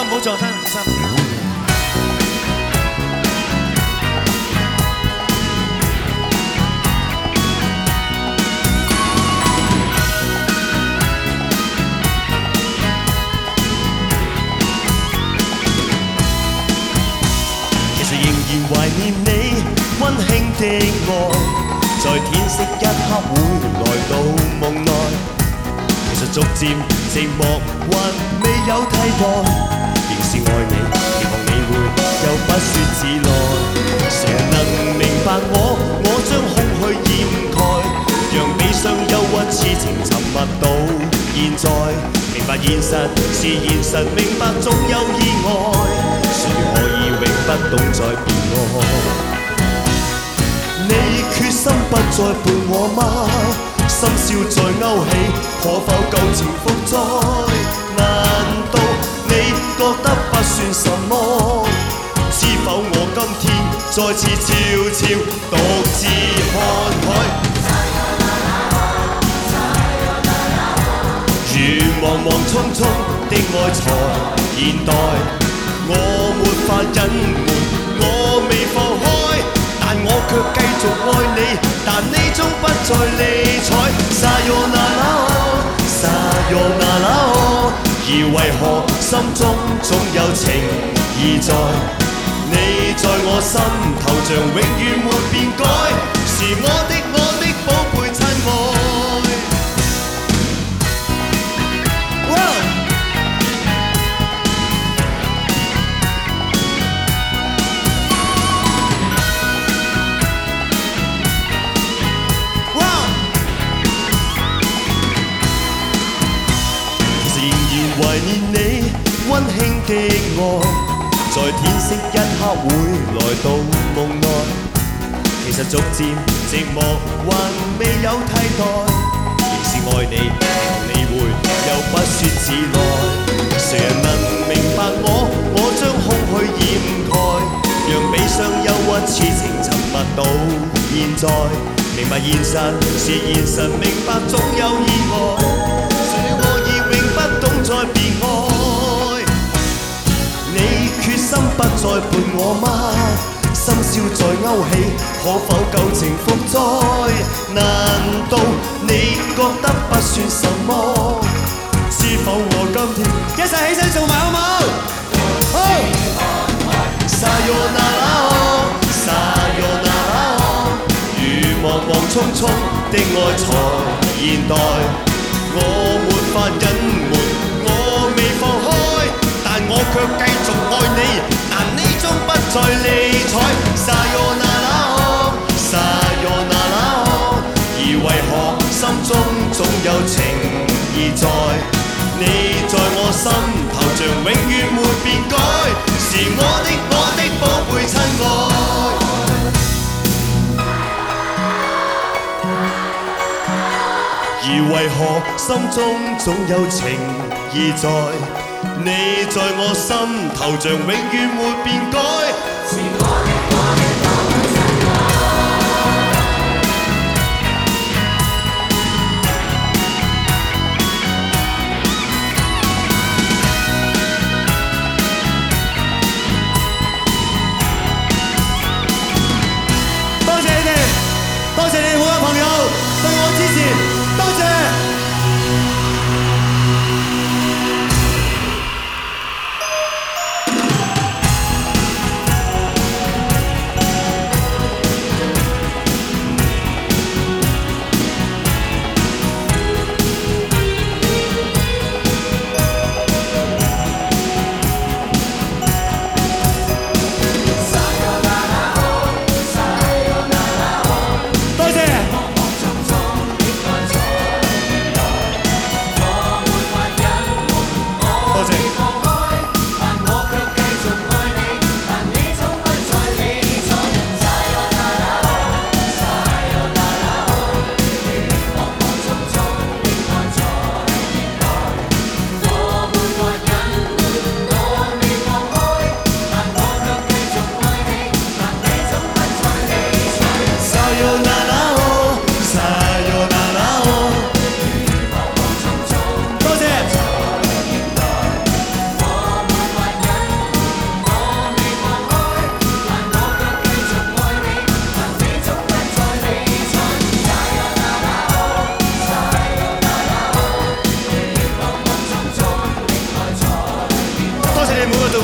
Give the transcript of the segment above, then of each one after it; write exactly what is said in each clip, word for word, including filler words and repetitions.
冇撞親，唔小心。其實仍然懷念你溫馨的愛，在天色一刻會來到夢內。其實逐漸寂寞還未有替代，仍是愛你，期望你會又不說自來。誰人能明白我？我將空虛掩蓋，讓悲傷憂鬱痴情沉默到現在。明白現實是現實，明白總有意外，誰可以永不懂再變愛？你決心不再伴我嗎？深宵再勾起，可否舊情復再？難道你覺得不算什麼？知否我今天再次悄悄獨自看海？如茫茫匆匆的愛才現代，我沒法隱瞞，我未放開，但我卻繼續愛你，但你終不再理睬。Sayonara Sayonara， 而為何心中總有情意在？你在我心頭像永遠沒變改，是我的我的寶貝親愛。懷念你溫馨的愛，在天色一刻會來到夢內。其實逐漸寂寞還未有替代，仍是愛你，期望你會又不說自來。誰人能明白我？我將空虛掩蓋，讓悲傷憂鬱痴情沉默到現在。明白現實是現實，明白總有意外。不懂再別愛，你決心不再伴我嗎？深宵再勾起，可否舊情復再？難道你覺得不算什麼？知否我今天一齊起身做埋好冇？好 Sayonara Sayonara， 如茫茫匆匆的愛才現代，我沒法隱瞞，我未放開，但我卻繼續愛你，但你終不再理睬。Sayonara Sayonara， 而為何心中總有情意在？你在我心頭像永遠沒變改，是我的我的寶貝親愛。而為何心中總有情意在？你在我心頭像永遠沒變改，是我的我的寶貝親愛。多謝你哋，多謝你哋每位朋友對我支持。多謝。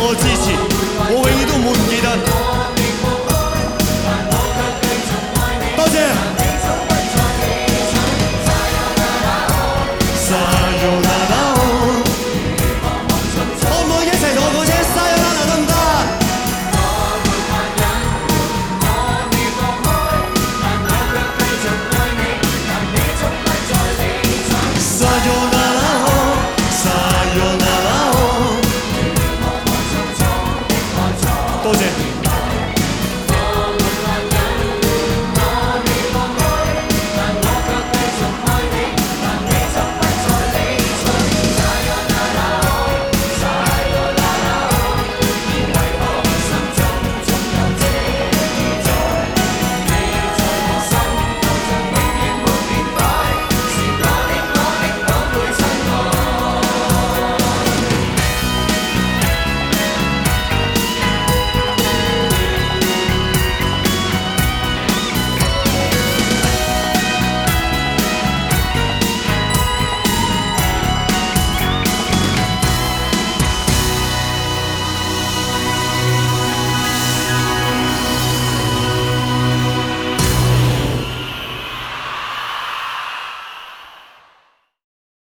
我支持。